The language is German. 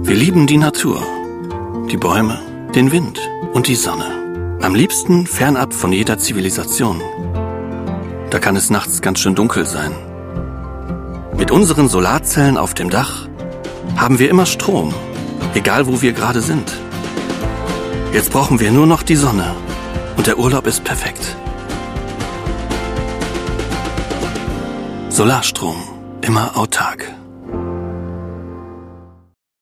Wir lieben die Natur, die Bäume, den Wind und die Sonne. Am liebsten fernab von jeder Zivilisation. Da kann es nachts ganz schön dunkel sein. Mit unseren Solarzellen auf dem Dach haben wir immer Strom, egal wo wir gerade sind. Jetzt brauchen wir nur noch die Sonne und der Urlaub ist perfekt. Solarstrom, immer autark.